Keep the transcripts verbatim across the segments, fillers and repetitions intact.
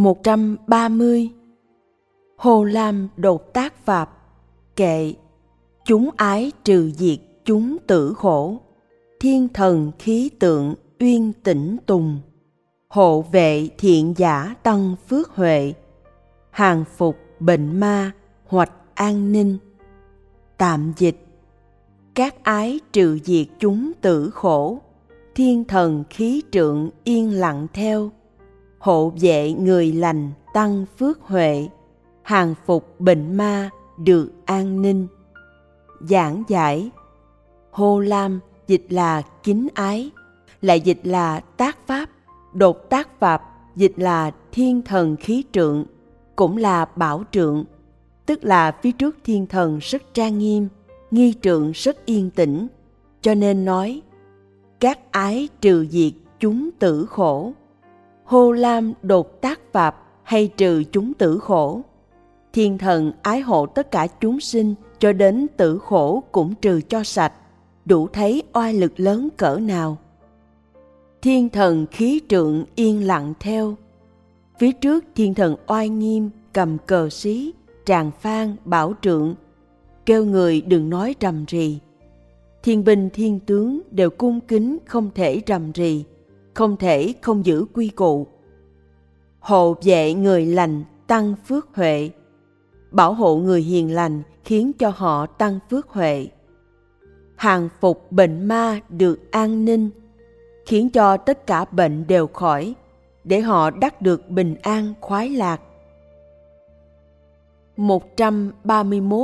một trăm ba mươi. Hồ Lam đột tác Pháp. Kệ. Chúng ái trừ diệt chúng tử khổ, thiên thần khí tượng uyên tĩnh tùng, hộ vệ thiện giả tăng phước huệ, hàng phục bệnh ma hoạch an ninh. Tạm dịch: các ái trừ diệt chúng tử khổ, thiên thần khí trượng yên lặng theo, hộ vệ người lành tăng phước huệ, hàng phục bệnh ma được an ninh. Giảng giải: Hồ Lam dịch là kính ái, lại dịch là tác pháp. Đột tác Pháp dịch là thiên thần khí trượng, cũng là bảo trượng, tức là phía trước thiên thần rất trang nghiêm, nghi trượng rất yên tĩnh, cho nên nói các ái trừ diệt chúng tử khổ. Hồ Lam đột tác Pháp hay trừ chúng tử khổ. Thiên thần ái hộ tất cả chúng sinh cho đến tử khổ cũng trừ cho sạch, đủ thấy oai lực lớn cỡ nào. Thiên thần khí trượng yên lặng theo. Phía trước thiên thần oai nghiêm cầm cờ xí, tràng phan, bảo trượng, kêu người đừng nói rầm rì. Thiên binh thiên tướng đều cung kính, không thể rầm rì, không thể không giữ quy củ. Hộ vệ người lành tăng phước huệ, bảo hộ người hiền lành khiến cho họ tăng phước huệ. Hàng phục bệnh ma được an ninh, khiến cho tất cả bệnh đều khỏi, để họ đắc được bình an khoái lạc. một trăm ba mươi mốt.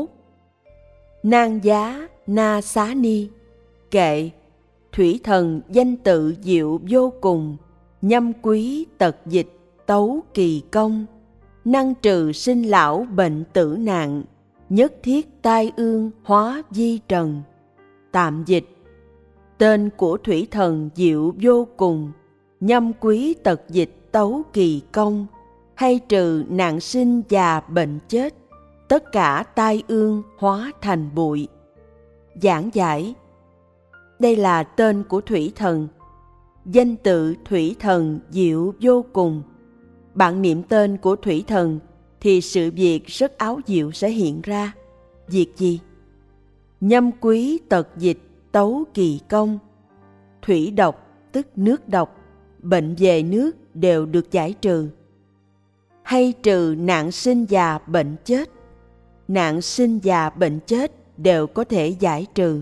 Nan giá na xá ni. Kệ. Thủy thần danh tự diệu vô cùng, nhâm quý tật dịch tấu kỳ công, năng trừ sinh lão bệnh tử nạn, nhất thiết tai ương hóa di trần. Tạm dịch: tên của thủy thần diệu vô cùng, nhâm quý tật dịch tấu kỳ công, hay trừ nạn sinh già bệnh chết, tất cả tai ương hóa thành bụi. Giảng giải: đây là tên của thủy thần, danh tự thủy thần diệu vô cùng. Bạn niệm tên của thủy thần thì sự việc rất áo diệu sẽ hiện ra. Việc gì? Nhâm quý tật dịch tấu kỳ công. Thủy độc tức nước độc, bệnh về nước đều được giải trừ. Hay trừ nạn sinh già bệnh chết. Nạn sinh già bệnh chết đều có thể giải trừ.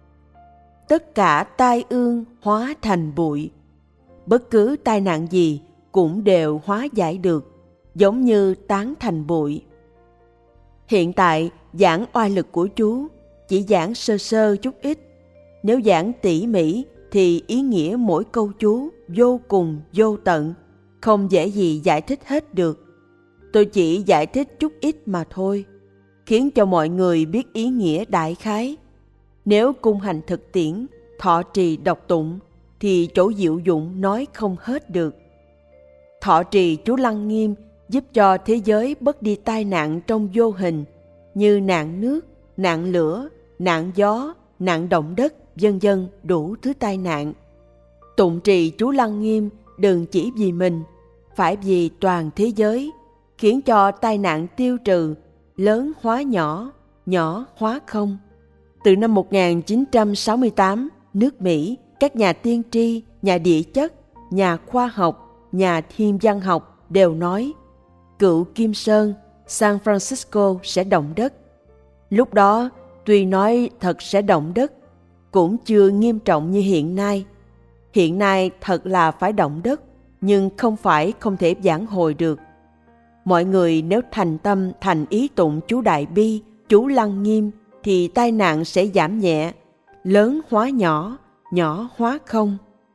Tất cả tai ương hóa thành bụi. Bất cứ tai nạn gì cũng đều hóa giải được, giống như tán thành bụi. Hiện tại giảng oai lực của chú chỉ giảng sơ sơ chút ít. Nếu giảng tỉ mỉ thì ý nghĩa mỗi câu chú vô cùng vô tận, không dễ gì giải thích hết được. Tôi chỉ giải thích chút ít mà thôi, khiến cho mọi người biết ý nghĩa đại khái. Nếu cung hành thực tiễn, thọ trì đọc tụng, thì chỗ diệu dụng nói không hết được. Thọ trì chú Lăng Nghiêm giúp cho thế giới bớt đi tai nạn trong vô hình, như nạn nước, nạn lửa, nạn gió, nạn động đất, vân vân, đủ thứ tai nạn. Tụng trì chú Lăng Nghiêm đừng chỉ vì mình, phải vì toàn thế giới, khiến cho tai nạn tiêu trừ, lớn hóa nhỏ, nhỏ hóa không. Từ năm một nghìn chín trăm sáu mươi tám, nước Mỹ, các nhà tiên tri, nhà địa chất, nhà khoa học, nhà thiên văn học đều nói cựu Kim Sơn, San Francisco sẽ động đất. Lúc đó, tuy nói thật sẽ động đất, cũng chưa nghiêm trọng như hiện nay. Hiện nay thật là phải động đất, nhưng không phải không thể vãn hồi được. Mọi người nếu thành tâm thành ý tụng chú Đại Bi, chú Lăng Nghiêm, thì tai nạn sẽ giảm nhẹ, lớn hóa nhỏ, nhỏ hóa không.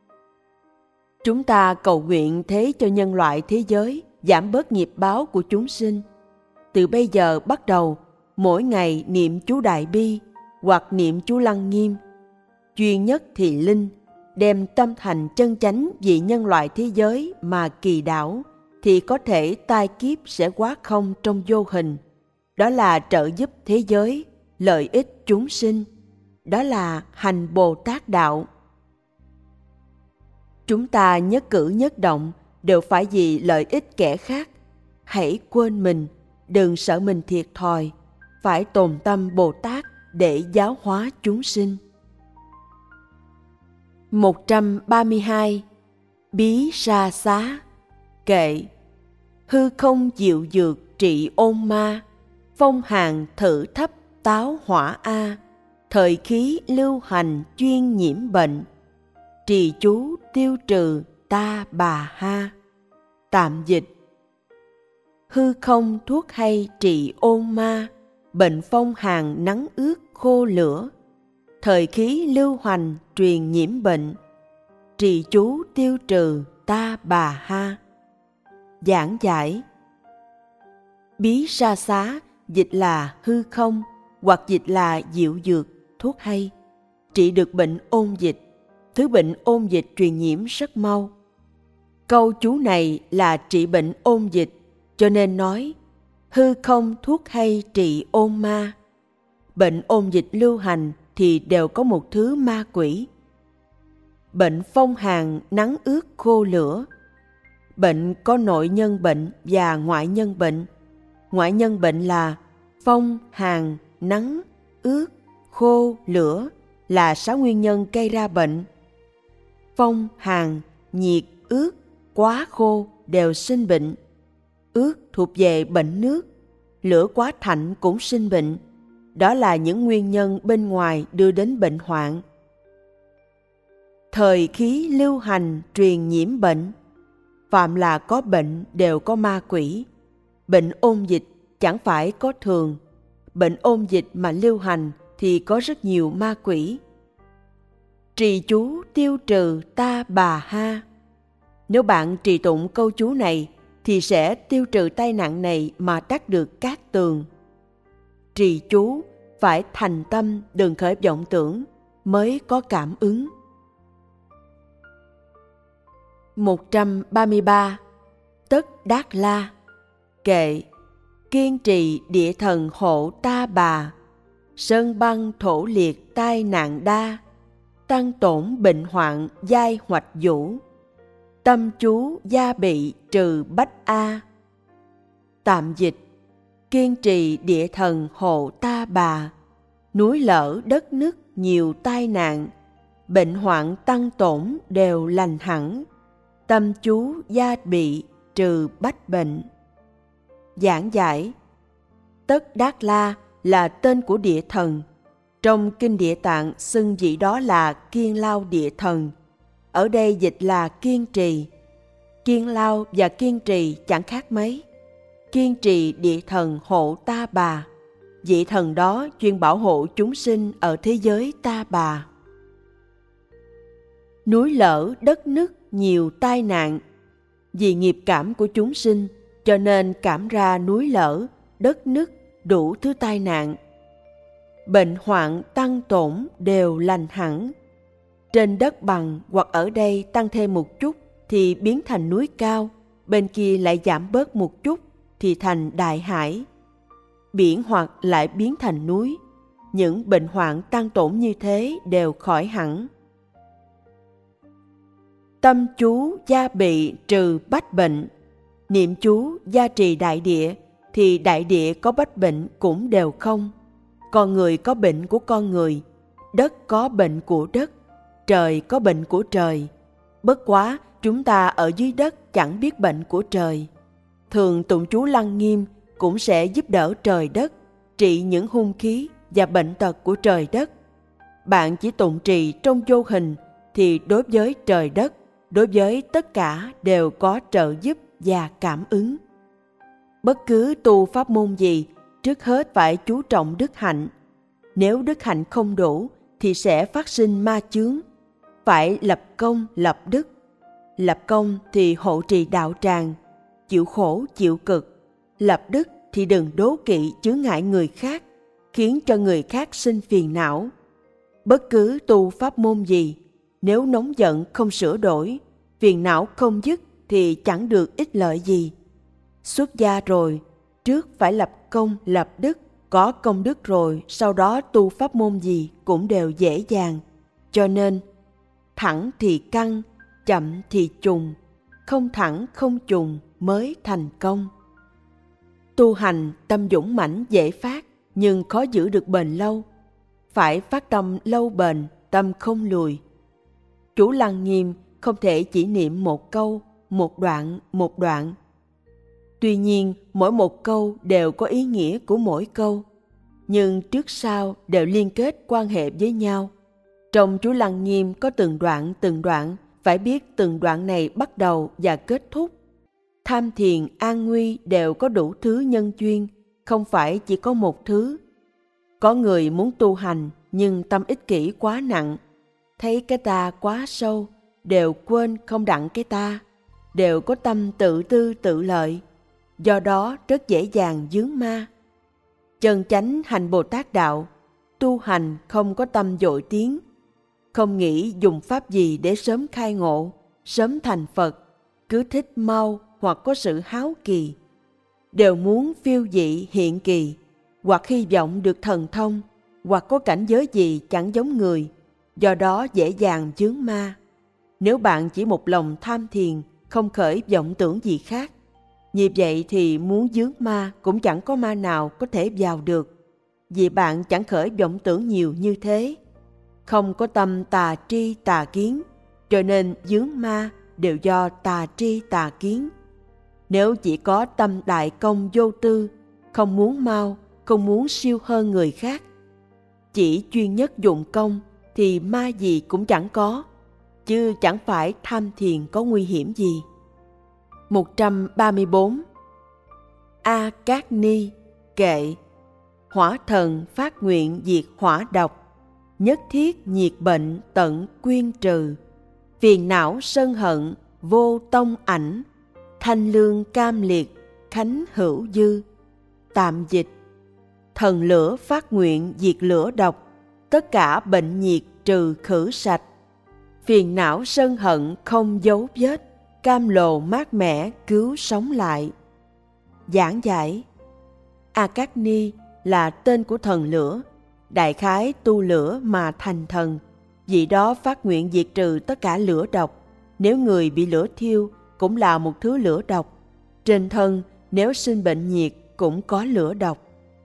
Chúng ta cầu nguyện thế cho nhân loại thế giới giảm bớt nghiệp báo của chúng sinh. Từ bây giờ bắt đầu, mỗi ngày niệm chú Đại Bi hoặc niệm chú Lăng Nghiêm, duy nhất thì linh, đem tâm thành chân chánh vì nhân loại thế giới mà kỳ đảo, thì có thể tai kiếp sẽ hóa không trong vô hình. Đó là trợ giúp thế giới, lợi ích chúng sinh. Đó là hành Bồ Tát đạo. Chúng ta nhất cử nhất động đều phải vì lợi ích kẻ khác, hãy quên mình, đừng sợ mình thiệt thòi, phải tồn tâm Bồ Tát để giáo hóa chúng sinh. một trăm ba mươi hai. Bí sa xá. Kệ: hư không diệu dược trị ôn ma, phong hàn thử thấp táo hỏa a, thời khí lưu hành chuyên nhiễm bệnh, trì chú tiêu trừ ta bà ha. Tạm dịch: hư không thuốc hay trị ôn ma, bệnh phong hàn nắng ướt khô lửa, thời khí lưu hành truyền nhiễm bệnh, trì chú tiêu trừ ta bà ha. Giảng giải: bí sa xá dịch là hư không, hoặc dịch là diệu dược, thuốc hay, trị được bệnh ôn dịch. Thứ bệnh ôn dịch truyền nhiễm rất mau. Câu chú này là trị bệnh ôn dịch, cho nên nói hư không thuốc hay trị ôn ma. Bệnh ôn dịch lưu hành thì đều có một thứ ma quỷ. Bệnh phong hàn nắng ướt khô lửa. Bệnh có nội nhân bệnh và ngoại nhân bệnh. Ngoại nhân bệnh là phong, hàn, nắng, ướt, khô, lửa là sáu nguyên nhân gây ra bệnh. Phong, hàn, nhiệt, ướt, quá khô đều sinh bệnh. Ướt thuộc về bệnh nước, lửa quá thạnh cũng sinh bệnh. Đó là những nguyên nhân bên ngoài đưa đến bệnh hoạn. Thời khí lưu hành truyền nhiễm bệnh. Phạm là có bệnh đều có ma quỷ. Bệnh ôn dịch chẳng phải có thường. Bệnh ôn dịch mà lưu hành thì có rất nhiều ma quỷ. Trì chú tiêu trừ ta bà ha. Nếu bạn trì tụng câu chú này thì sẽ tiêu trừ tai nạn này mà đắc được cát tường. Trì chú phải thành tâm, đừng khởi vọng tưởng, mới có cảm ứng. một trăm ba mươi ba. Tất Đát La. Kệ: kiên trì địa thần hộ ta bà, sơn băng thổ liệt tai nạn đa, tăng tổn bệnh hoạn giai hoạch vũ, tâm chú gia bị trừ bách a. Tạm dịch: kiên trì địa thần hộ ta bà, núi lở đất nứt nhiều tai nạn, bệnh hoạn tăng tổn đều lành hẳn, tâm chú gia bị trừ bách bệnh. Giảng giải: Tất Đát La là tên của địa thần. Trong Kinh Địa Tạng xưng vị đó là Kiên Lao Địa Thần. Ở đây dịch là kiên trì. Kiên Lao và kiên trì chẳng khác mấy. Kiên trì địa thần hộ ta bà. Vị thần đó chuyên bảo hộ chúng sinh ở thế giới ta bà. Núi lở đất nứt nhiều tai nạn. Vì nghiệp cảm của chúng sinh cho nên cảm ra núi lở, đất nứt, đủ thứ tai nạn. Bệnh hoạn tăng tổn đều lành hẳn. Trên đất bằng hoặc ở đây tăng thêm một chút thì biến thành núi cao, bên kia lại giảm bớt một chút thì thành đại hải. Biển hoặc lại biến thành núi. Những bệnh hoạn tăng tổn như thế đều khỏi hẳn. Tâm chú gia bị trừ bách bệnh. Niệm chú gia trì đại địa thì đại địa có bách bệnh cũng đều không. Con người có bệnh của con người, đất có bệnh của đất, trời có bệnh của trời. Bất quá chúng ta ở dưới đất chẳng biết bệnh của trời. Thường tụng chú Lăng Nghiêm cũng sẽ giúp đỡ trời đất, trị những hung khí và bệnh tật của trời đất. Bạn chỉ tụng trì trong vô hình thì đối với trời đất, đối với tất cả đều có trợ giúp và cảm ứng. Bất cứ tu pháp môn gì, trước hết phải chú trọng đức hạnh. Nếu đức hạnh không đủ thì sẽ phát sinh ma chướng. Phải lập công lập đức. Lập công thì hộ trì đạo tràng, chịu khổ chịu cực. Lập đức thì đừng đố kỵ chướng ngại người khác, khiến cho người khác sinh phiền não. Bất cứ tu pháp môn gì, nếu nóng giận không sửa đổi, phiền não không dứt thì chẳng được ích lợi gì. Xuất gia rồi, trước phải lập công lập đức, có công đức rồi sau đó tu pháp môn gì cũng đều dễ dàng. Cho nên, thẳng thì căng, chậm thì trùng, không thẳng không trùng mới thành công. tu hành tâm dũng mãnh dễ phát, nhưng khó giữ được bền lâu. Phải phát tâm lâu bền, tâm không lùi. Chú Lăng Nghiêm không thể chỉ niệm một câu, một đoạn, một đoạn. Tuy nhiên, mỗi một câu đều có ý nghĩa của mỗi câu, nhưng trước sau đều liên kết quan hệ với nhau. Trong chú Lăng Nghiêm có từng đoạn từng đoạn, phải biết từng đoạn này bắt đầu và kết thúc. Tham thiền, an nguy đều có đủ thứ nhân duyên, không phải chỉ có một thứ. Có người muốn tu hành nhưng tâm ích kỷ quá nặng, thấy cái ta quá sâu, đều quên không đặng cái ta, đều có tâm tự tư tự lợi, do đó rất dễ dàng vướng ma. Chân chánh hành Bồ Tát đạo, tu hành không có tâm dội tiến, không nghĩ dùng pháp gì để sớm khai ngộ, sớm thành Phật, cứ thích mau hoặc có sự háo kỳ, đều muốn phiêu dị hiện kỳ, hoặc hy vọng được thần thông, hoặc có cảnh giới gì chẳng giống người, do đó dễ dàng chướng ma. Nếu bạn chỉ một lòng tham thiền, không khởi vọng tưởng gì khác, như vậy thì muốn chướng ma cũng chẳng có ma nào có thể vào được, vì bạn chẳng khởi vọng tưởng nhiều như thế. Không có tâm tà tri tà kiến, cho nên chướng ma đều do tà tri tà kiến. Nếu chỉ có tâm đại công vô tư, không muốn mau, không muốn siêu hơn người khác, chỉ chuyên nhất dụng công thì ma gì cũng chẳng có, chứ chẳng phải tham thiền có nguy hiểm gì. một trăm ba mươi bốn. A Cát Ni kệ: hỏa thần phát nguyện diệt hỏa độc, nhất thiết nhiệt bệnh tận quyên trừ, phiền não sân hận vô tông ảnh, thanh lương cam liệt khánh hữu dư. Tạm dịch: thần lửa phát nguyện diệt lửa độc, tất cả bệnh nhiệt trừ khử sạch, phiền não sân hận không dấu vết, cam lồ mát mẻ cứu sống lại. Giảng giải: A Cát Ni là tên của thần lửa, đại khái tu lửa mà thành thần, vì đó phát nguyện diệt trừ tất cả lửa độc. Nếu người bị lửa thiêu cũng là một thứ lửa độc, trên thân nếu sinh bệnh nhiệt cũng có lửa độc.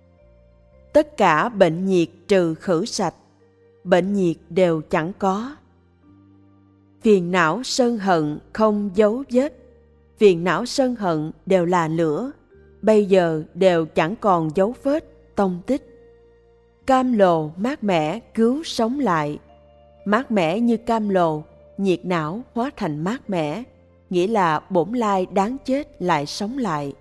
Tất cả bệnh nhiệt trừ khử sạch, bệnh nhiệt đều chẳng có. Phiền não sân hận không dấu vết, phiền não sân hận đều là lửa, bây giờ đều chẳng còn dấu vết, tông tích. Cam lồ mát mẻ cứu sống lại, mát mẻ như cam lồ, nhiệt não hóa thành mát mẻ, nghĩa là bổn lai đáng chết lại sống lại.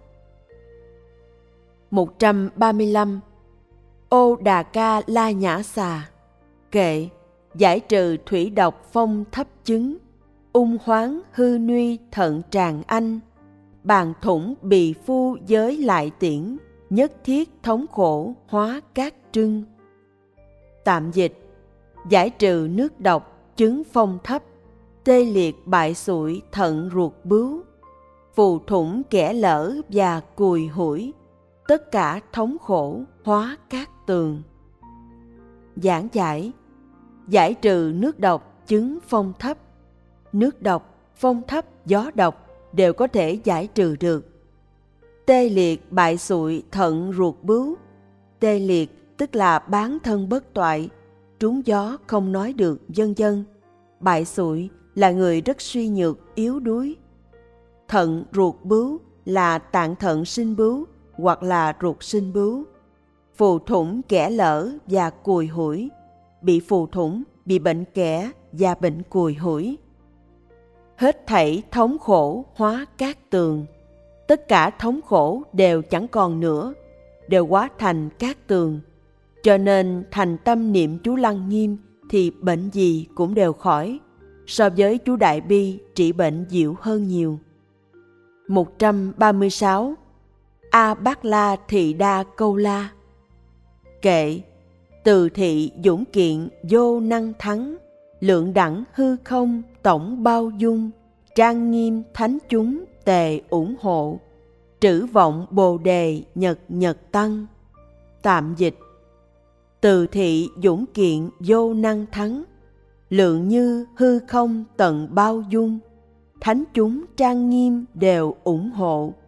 một trăm ba mươi lăm. Ô Đà Ca La Nhã Xà kệ: giải trừ thủy độc phong thấp chứng, ung hoáng hư nuy thận tràng anh, bàn thủng bì phu giới lại tiễn, nhất thiết thống khổ hóa cát trưng. Tạm dịch: giải trừ nước độc chứng phong thấp, tê liệt bại sụi thận ruột bướu, phù thủng kẽ lở và cùi hủi, tất cả thống khổ hóa cát tường. Giảng giải: giải trừ nước độc chứng phong thấp. Nước độc, phong thấp, gió độc đều có thể giải trừ được. Tê liệt bại sụi thận ruột bướu. Tê liệt tức là bán thân bất toại, trúng gió không nói được, vân vân. Bại sụi là người rất suy nhược, yếu đuối. Thận ruột bướu là tạng thận sinh bướu hoặc là ruột sinh bướu. Phù thủng kẽ lở và cùi hủi, bị phù thủng, bị bệnh kẽ và bệnh cùi hủi. Hết thảy thống khổ hóa cát tường, tất cả thống khổ đều chẳng còn nữa, đều hóa thành cát tường. Cho nên thành tâm niệm chú Lăng Nghiêm thì bệnh gì cũng đều khỏi, so với chú Đại Bi trị bệnh dịu hơn nhiều. một trăm ba mươi sáu. A Bát La Thị Đa Câu La kệ: từ thị dũng kiện vô năng thắng, lượng đẳng hư không tổng bao dung, trang nghiêm thánh chúng tề ủng hộ, trữ vọng bồ đề nhật nhật tăng. Tạm dịch: từ thị dũng kiện vô năng thắng, lượng như hư không tận bao dung, thánh chúng trang nghiêm đều ủng hộ,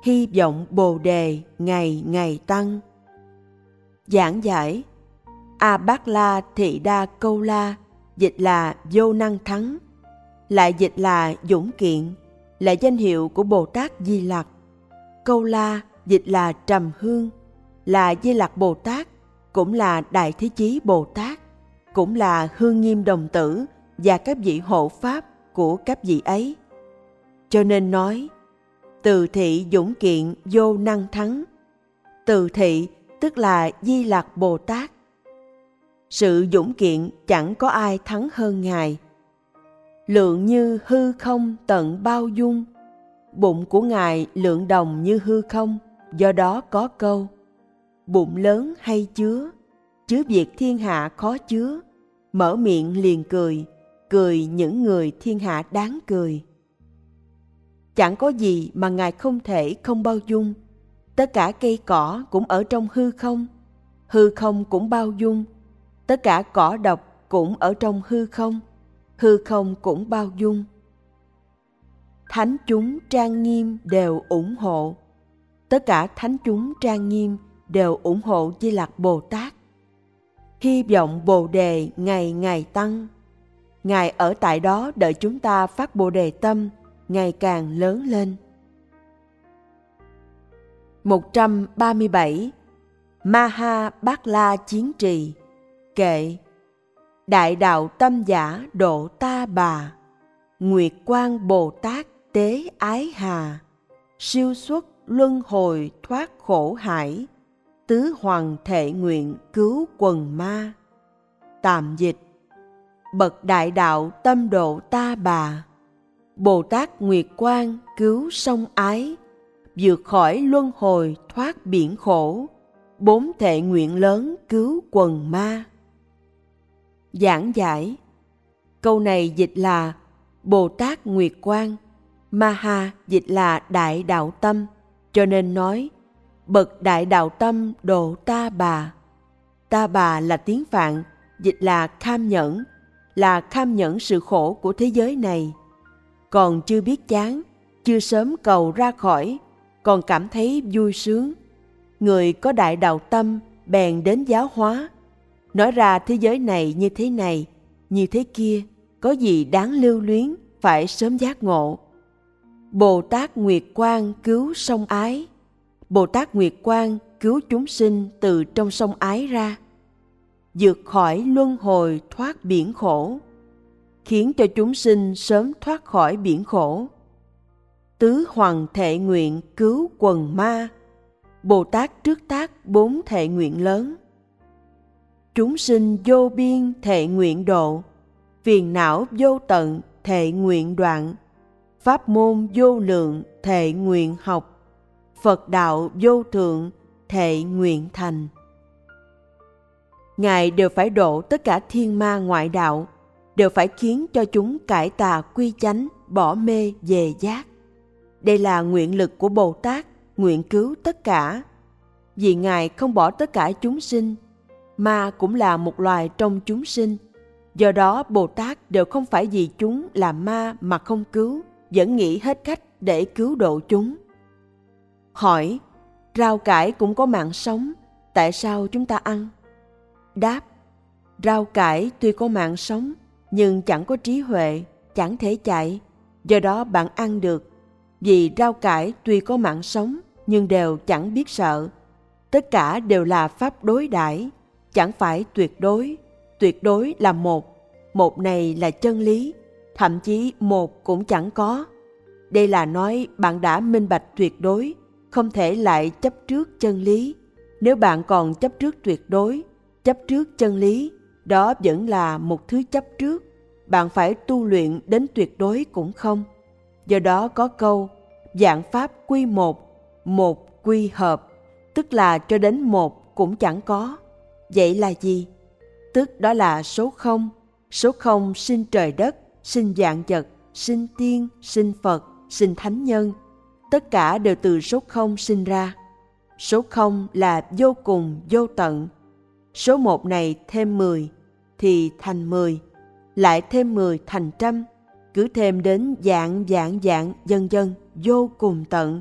hy vọng Bồ Đề ngày ngày tăng. Giảng giải: A Bát La Thị Đa Câu La dịch là vô năng thắng, lại dịch là dũng kiện, là danh hiệu của Bồ Tát Di Lặc. Câu La dịch là trầm hương, là Di Lặc Bồ Tát, cũng là Đại Thế Chí Bồ Tát, cũng là Hương Nghiêm Đồng Tử và các vị hộ pháp của các vị ấy. Cho nên nói, từ thị dũng kiện vô năng thắng. Từ thị tức là Di Lặc Bồ Tát. Sự dũng kiện chẳng có ai thắng hơn Ngài. Lượng như hư không tận bao dung. Bụng của Ngài lượng đồng như hư không, do đó có câu: bụng lớn hay chứa, chứa việc thiên hạ khó chứa, mở miệng liền cười, cười những người thiên hạ đáng cười. Chẳng có gì mà Ngài không thể không bao dung. Tất cả cây cỏ cũng ở trong hư không, hư không cũng bao dung. Tất cả cỏ độc cũng ở trong hư không, hư không cũng bao dung. Thánh chúng trang nghiêm đều ủng hộ. Tất cả thánh chúng trang nghiêm đều ủng hộ Di Lặc Bồ Tát. Hy vọng Bồ Đề ngày ngày tăng. Ngài ở tại đó đợi chúng ta phát Bồ Đề tâm ngày càng lớn lên. một trăm ba mươi bảy. Maha Bát La Chiến Trì. Kệ: Đại đạo tâm giả độ ta bà, Nguyệt Quang Bồ Tát tế ái hà, siêu xuất luân hồi thoát khổ hải, tứ hoàng thệ nguyện cứu quần ma. Tạm dịch: Bậc đại đạo tâm độ ta bà, Bồ Tát Nguyệt Quang cứu sông ái, vượt khỏi luân hồi thoát biển khổ, bốn thệ nguyện lớn cứu quần ma. Giảng giải: câu này dịch là Bồ Tát Nguyệt Quang, Maha dịch là đại đạo tâm, cho nên nói bậc đại đạo tâm độ ta bà. Ta bà là tiếng Phạn, dịch là kham nhẫn, là kham nhẫn sự khổ của thế giới này. Còn chưa biết chán, chưa sớm cầu ra khỏi, còn cảm thấy vui sướng. Người có đại đạo tâm bèn đến giáo hóa, nói ra thế giới này như thế này, như thế kia, có gì đáng lưu luyến, phải sớm giác ngộ. Bồ Tát Nguyệt Quang cứu sông ái. Bồ Tát Nguyệt Quang cứu chúng sinh từ trong sông ái ra, vượt khỏi luân hồi thoát biển khổ, khiến cho chúng sinh sớm thoát khỏi biển khổ. Tứ hoàng thệ nguyện cứu quần ma. Bồ Tát trước tác bốn thệ nguyện lớn. Chúng sinh vô biên thệ nguyện độ, phiền não vô tận thệ nguyện đoạn, pháp môn vô lượng thệ nguyện học, Phật đạo vô thượng thệ nguyện thành. Ngài đều phải độ tất cả thiên ma ngoại đạo, đều phải khiến cho chúng cải tà quy chánh, bỏ mê về giác. Đây là nguyện lực của Bồ Tát, nguyện cứu tất cả. Vì Ngài không bỏ tất cả chúng sinh, ma cũng là một loài trong chúng sinh. Do đó Bồ Tát đều không phải vì chúng là ma mà không cứu, vẫn nghĩ hết cách để cứu độ chúng. Hỏi: rau cải cũng có mạng sống, tại sao chúng ta ăn? Đáp: rau cải tuy có mạng sống, nhưng chẳng có trí huệ, chẳng thể chạy, do đó bạn ăn được. Vì rau cải tuy có mạng sống, nhưng đều chẳng biết sợ. Tất cả đều là pháp đối đãi, chẳng phải tuyệt đối. Tuyệt đối là một, một này là chân lý, thậm chí một cũng chẳng có. Đây là nói bạn đã minh bạch tuyệt đối, không thể lại chấp trước chân lý. Nếu bạn còn chấp trước tuyệt đối, chấp trước chân lý, đó vẫn là một thứ chấp trước. Bạn phải tu luyện đến tuyệt đối cũng không. Do đó có câu vạn pháp quy một, một quy hợp, tức là cho đến một cũng chẳng có. Vậy là gì? Tức đó là số không. Số không sinh trời đất, sinh vạn vật, sinh tiên, sinh Phật, sinh thánh nhân. Tất cả đều từ số không sinh ra. Số không là vô cùng vô tận. Số một này thêm mười thì thành mười, lại thêm mười thành trăm, cứ thêm đến vạn vạn vạn vân vân vô cùng tận.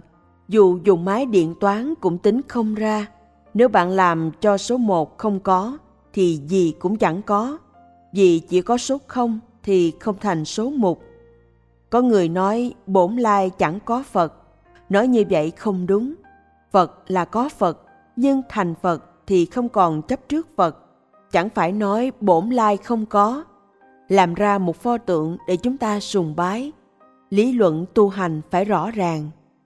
Dù dùng máy điện toán cũng tính không ra. Nếu bạn làm cho số một không có, thì gì cũng chẳng có. Vì chỉ có số không thì không thành số mục. Có người nói bổn lai chẳng có Phật. Nói như vậy không đúng. Phật là có Phật, nhưng thành Phật thì không còn chấp trước Phật. Chẳng phải nói bổn lai không có, làm ra một pho tượng để chúng ta sùng bái. Lý luận tu hành phải rõ ràng.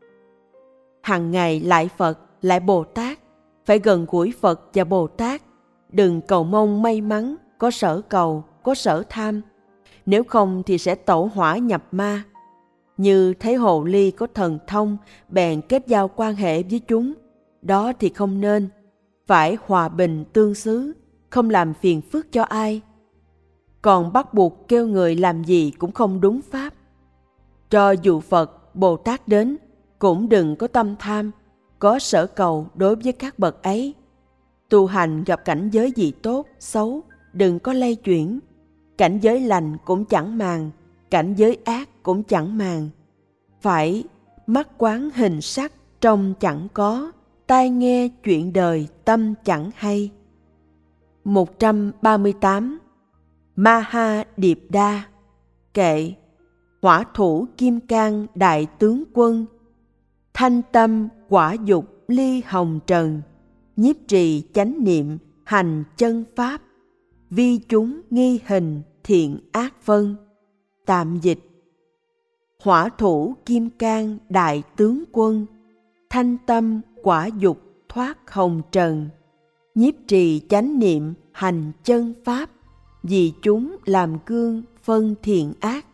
Hằng ngày lại Phật, lại Bồ Tát, phải gần gũi Phật và Bồ Tát. Đừng cầu mong may mắn, có sở cầu, có sở tham. Nếu không thì sẽ tẩu hỏa nhập ma. Như thấy hồ ly có thần thông, bèn kết giao quan hệ với chúng. Đó thì không nên. Phải hòa bình tương xứ, không làm phiền phức cho ai. Còn bắt buộc kêu người làm gì cũng không đúng pháp. Cho dù Phật, Bồ Tát đến, cũng đừng có tâm tham, có sở cầu đối với các bậc ấy. Tu hành gặp cảnh giới gì tốt, xấu, đừng có lay chuyển. Cảnh giới lành cũng chẳng màng, cảnh giới ác cũng chẳng màng. Phải mắt quán hình sắc, trông chẳng có, tai nghe chuyện đời, tâm chẳng hay. một trăm ba mươi tám. Maha Điệp Đa. Kệ: hỏa thủ kim cang đại tướng quân, thanh tâm quả dục ly hồng trần, nhiếp trì chánh niệm hành chân pháp, vi chúng nghi hình thiện ác phân. Tạm dịch: hỏa thủ kim cang đại tướng quân, thanh tâm quả dục thoát hồng trần, nhiếp trì chánh niệm hành chân pháp, vì chúng làm gương phân thiện ác.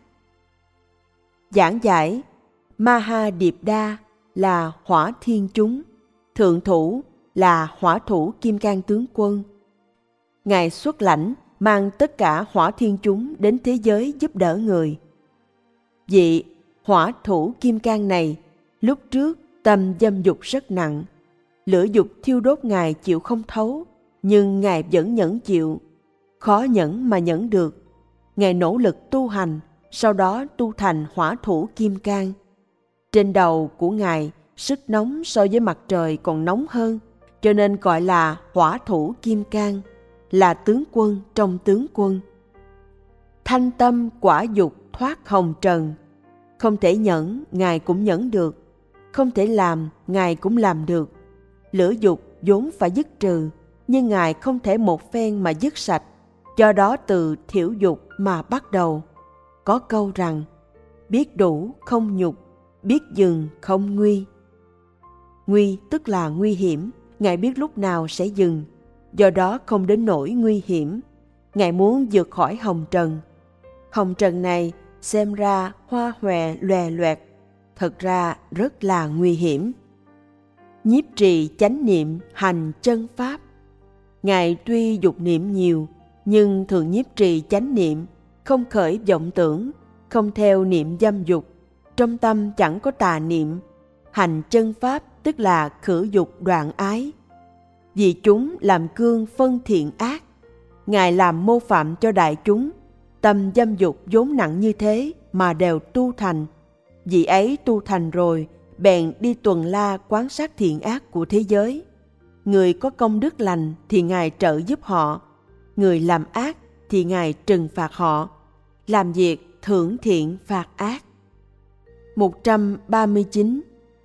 Giảng giải: Maha Điệp Đa là hỏa thiên chúng, thượng thủ là hỏa thủ kim cang tướng quân. Ngài xuất lãnh mang tất cả hỏa thiên chúng đến thế giới giúp đỡ người. Vị hỏa thủ kim cang này lúc trước tâm dâm dục rất nặng, lửa dục thiêu đốt Ngài chịu không thấu, nhưng Ngài vẫn nhẫn chịu. Khó nhẫn mà nhẫn được. Ngài nỗ lực tu hành, sau đó tu thành hỏa thủ kim cang. Trên đầu của Ngài sức nóng so với mặt trời còn nóng hơn, cho nên gọi là hỏa thủ kim cang, là tướng quân trong tướng quân. Thanh tâm quả dục thoát hồng trần. Không thể nhẫn, Ngài cũng nhẫn được. Không thể làm, Ngài cũng làm được. Lửa dục vốn phải dứt trừ, nhưng Ngài không thể một phen mà dứt sạch. Do đó từ thiểu dục mà bắt đầu. Có câu rằng: biết đủ không nhục, biết dừng không nguy. Nguy tức là nguy hiểm, Ngài biết lúc nào sẽ dừng, do đó không đến nỗi nguy hiểm. Ngài muốn vượt khỏi hồng trần. Hồng trần này xem ra hoa hòe lòe loẹt, thật ra rất là nguy hiểm. Nhiếp trì chánh niệm hành chân pháp. Ngài tuy dục niệm nhiều, nhưng thường nhiếp trì chánh niệm, không khởi vọng tưởng, không theo niệm dâm dục, trong tâm chẳng có tà niệm. Hành chân pháp tức là khử dục đoạn ái. Vì chúng làm cương phân thiện ác, Ngài làm mô phạm cho đại chúng. Tâm dâm dục vốn nặng như thế mà đều tu thành. Vì ấy tu thành rồi, bèn đi tuần la quan sát thiện ác của thế giới. Người có công đức lành thì Ngài trợ giúp họ, người làm ác thì Ngài trừng phạt họ, làm việc thưởng thiện phạt ác. một trăm ba mươi chín.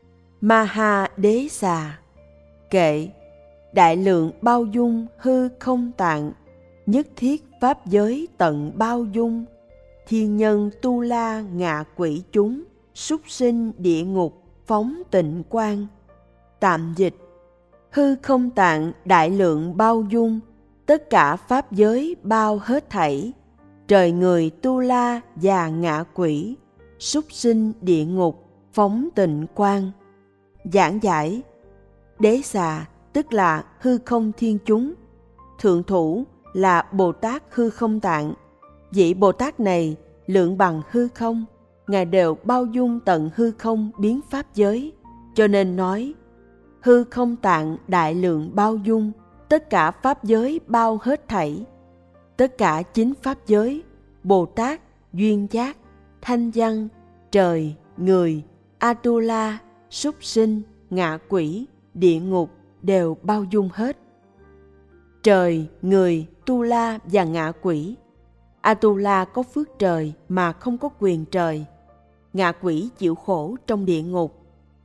Maha Đế Xà. Kệ: đại lượng bao dung hư không tạng, nhất thiết pháp giới tận bao dung, thiên nhân tu la ngạ quỷ chúng, súc sinh địa ngục phóng tịnh quang. Tạm dịch: hư không tạng đại lượng bao dung, tất cả pháp giới bao hết thảy, trời người tu la và ngạ quỷ, súc sinh địa ngục phóng tịnh quang. Giảng giải: Đế Xà tức là hư không thiên chúng, thượng thủ là Bồ Tát hư không tạng. Vị Bồ Tát này lượng bằng hư không, Ngài đều bao dung tận hư không biến pháp giới, cho nên nói hư không tạng đại lượng bao dung, tất cả pháp giới bao hết thảy. Tất cả chín pháp giới, Bồ Tát, duyên giác, thanh văn, trời, người, Atula, súc sinh, ngạ quỷ, địa ngục đều bao dung hết. Trời, người, tu la và ngạ quỷ. Atula có phước trời mà không có quyền trời. Ngạ quỷ chịu khổ trong địa ngục.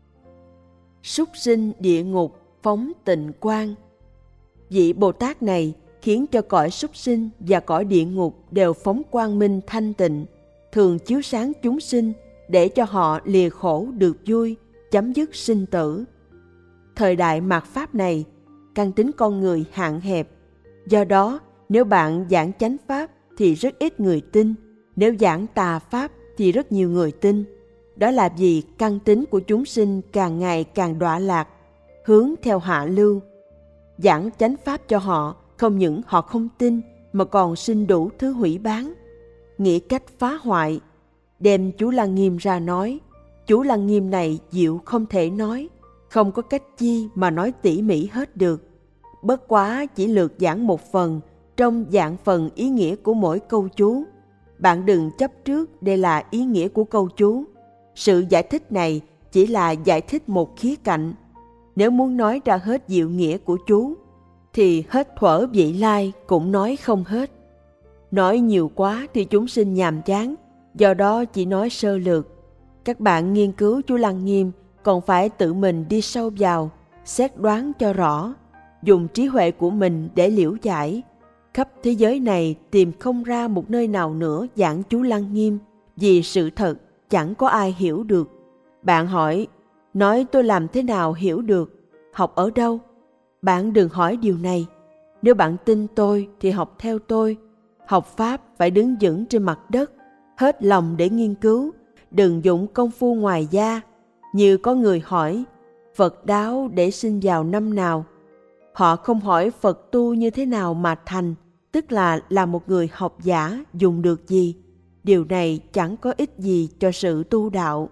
Súc sinh địa ngục phóng tịnh quang. Vị Bồ Tát này khiến cho cõi súc sinh và cõi địa ngục đều phóng quang minh thanh tịnh, thường chiếu sáng chúng sinh để cho họ lìa khổ được vui, chấm dứt sinh tử. Thời đại mạt Pháp này, căn tính con người hạn hẹp. Do đó, nếu bạn giảng chánh Pháp thì rất ít người tin, nếu giảng tà Pháp thì rất nhiều người tin. Đó là vì căn tính của chúng sinh càng ngày càng đọa lạc, hướng theo hạ lưu. Giảng chánh Pháp cho họ, không những họ không tin mà còn sinh đủ thứ hủy báng, nghĩ cách phá hoại. Đem chú Lăng Nghiêm ra nói, chú Lăng Nghiêm này diệu không thể nói, không có cách chi mà nói tỉ mỉ hết được. Bất quá chỉ lược giảng một phần trong dạng phần ý nghĩa của mỗi câu chú. Bạn đừng chấp trước đây là ý nghĩa của câu chú. Sự giải thích này chỉ là giải thích một khía cạnh. Nếu muốn nói ra hết diệu nghĩa của chú, thì hết thuở vị lai cũng nói không hết. Nói nhiều quá thì chúng sinh nhàm chán, do đó chỉ nói sơ lược. Các bạn nghiên cứu chú Lăng Nghiêm còn phải tự mình đi sâu vào, xét đoán cho rõ, dùng trí huệ của mình để liễu giải. Khắp thế giới này tìm không ra một nơi nào nữa giảng chú Lăng Nghiêm, vì sự thật chẳng có ai hiểu được. Bạn hỏi, nói tôi làm thế nào hiểu được? Học ở đâu? Bạn đừng hỏi điều này. Nếu bạn tin tôi thì học theo tôi. Học Pháp phải đứng vững trên mặt đất, hết lòng để nghiên cứu, đừng dụng công phu ngoài da. Như có người hỏi, Phật đáo để sinh vào năm nào? Họ không hỏi Phật tu như thế nào mà thành, tức là là một người học giả dùng được gì. Điều này chẳng có ích gì cho sự tu đạo.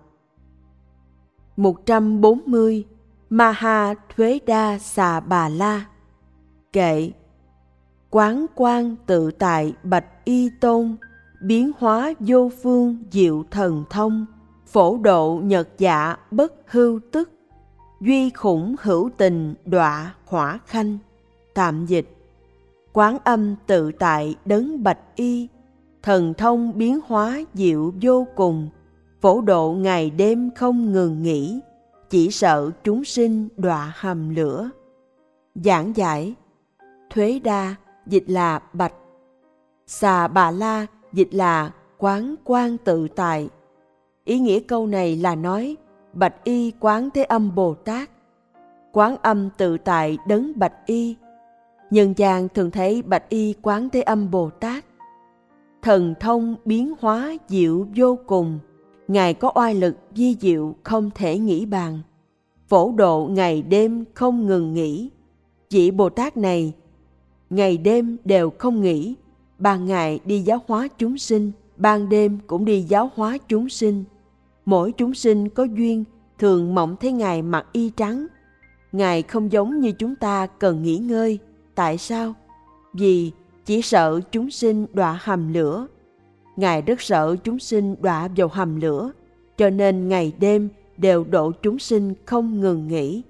một trăm bốn mươi. Maha Thuế Đa Xà Bà La. Kệ: Quán quan tự tại bạch y tôn, biến hóa vô phương diệu thần thông, phổ độ nhật dạ bất hưu tức, duy khủng hữu tình đọa hỏa khanh. Tạm dịch: Quán âm tự tại đấng bạch y, thần thông biến hóa diệu vô cùng, phổ độ ngày đêm không ngừng nghỉ, chỉ sợ chúng sinh đọa hầm lửa. Giảng giải: Thuế Đa dịch là bạch, Xà Bà La dịch là quán quan tự tại. Ý nghĩa câu này là nói bạch y quán thế âm Bồ Tát, quán âm tự tại đấng bạch y. Nhân gian thường thấy bạch y quán thế âm Bồ Tát. Thần thông biến hóa diệu vô cùng, Ngài có oai lực vi diệu không thể nghĩ bàn, phổ độ ngày đêm không ngừng nghỉ. Vị Bồ Tát này ngày đêm đều không nghỉ, ban ngày đi giáo hóa chúng sinh, ban đêm cũng đi giáo hóa chúng sinh. Mỗi chúng sinh có duyên thường mộng thấy Ngài mặc y trắng. Ngài không giống như chúng ta cần nghỉ ngơi. Tại sao? Vì chỉ sợ chúng sinh đọa hầm lửa. Ngài rất sợ chúng sinh đọa vào hầm lửa, cho nên ngày đêm đều độ chúng sinh không ngừng nghỉ.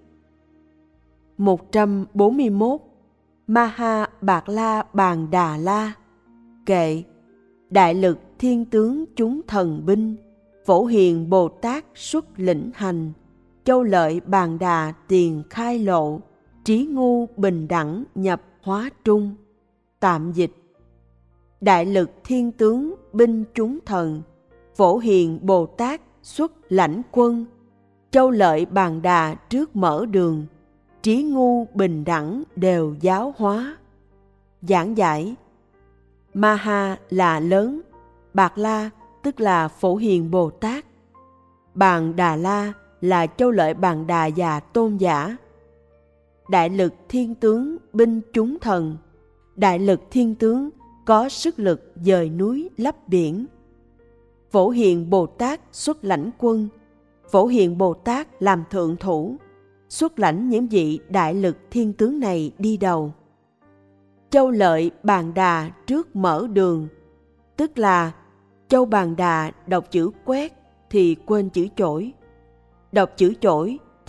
một trăm bốn mươi mốt. Maha Bạc La Bàn Đà La. Kệ: Đại lực thiên tướng chúng thần binh, phổ hiền Bồ Tát xuất lĩnh hành, châu lợi Bàn Đà tiền khai lộ, trí ngu bình đẳng nhập hóa trung. Tạm dịch: Đại lực thiên tướng binh chúng thần, phổ hiền Bồ Tát xuất lãnh quân, châu lợi Bàn Đà trước mở đường, trí ngu bình đẳng đều giáo hóa. Giảng giải: Maha là lớn, Bạc La tức là phổ hiền Bồ Tát, Bàn Đà La là châu lợi Bàn Đà và tôn giả. Đại lực thiên tướng binh chúng thần. Đại lực thiên tướng có sức lực dời núi lấp biển. Phổ hiền Bồ Tát xuất lãnh quân. Phổ hiền Bồ Tát làm thượng thủ, xuất lãnh những vị đại lực thiên tướng này đi đầu. Châu lợi Bàn Đà trước mở đường, tức là châu Bàn Đà đọc chữ quét thì quên chữ chổi, đọc chữ chổi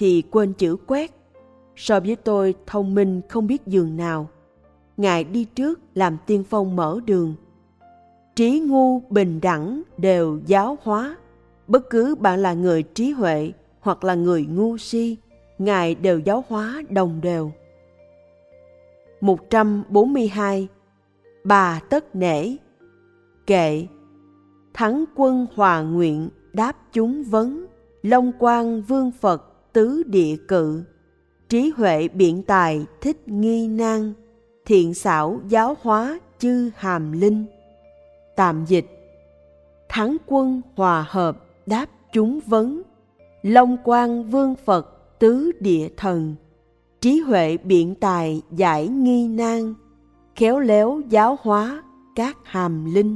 thì quên chữ quét. So với tôi thông minh không biết giường nào. Ngài đi trước làm tiên phong mở đường. Trí ngu bình đẳng đều giáo hóa. Bất cứ bạn là người trí huệ hoặc là người ngu si, Ngài đều giáo hóa đồng đều. một trăm bốn mươi hai. Bà tất nể. Kệ. Thắng quân hòa nguyện đáp chúng vấn. Long quang vương Phật tứ địa cự. Trí huệ biện tài thích nghi nan. Thiện xảo giáo hóa chư hàm linh. Tạm dịch. Thắng quân hòa hợp đáp chúng vấn. Long quang vương Phật tứ địa thần. Trí huệ biện tài giải nghi nan. Khéo léo giáo hóa các hàm linh.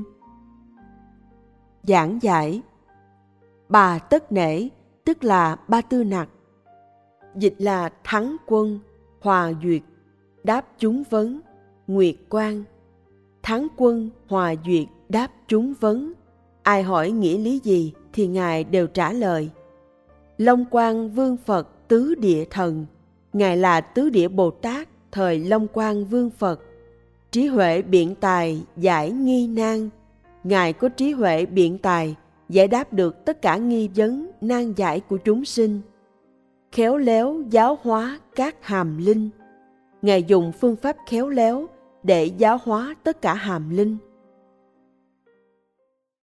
Giảng giải. Bà tất nể tức là Ba Tư Nặc. Dịch là thắng quân, hòa duyệt, đáp chúng vấn, nguyệt quang. Thắng quân, hòa duyệt, đáp chúng vấn. Ai hỏi nghĩa lý gì thì Ngài đều trả lời. Long quang vương Phật tứ địa thần. Ngài là tứ địa Bồ Tát thời Long quang vương Phật. Trí huệ biện tài giải nghi nan. Ngài có trí huệ biện tài giải đáp được tất cả nghi vấn nan giải của chúng sinh. Khéo léo giáo hóa các hàm linh. Ngài dùng phương pháp khéo léo để giáo hóa tất cả hàm linh.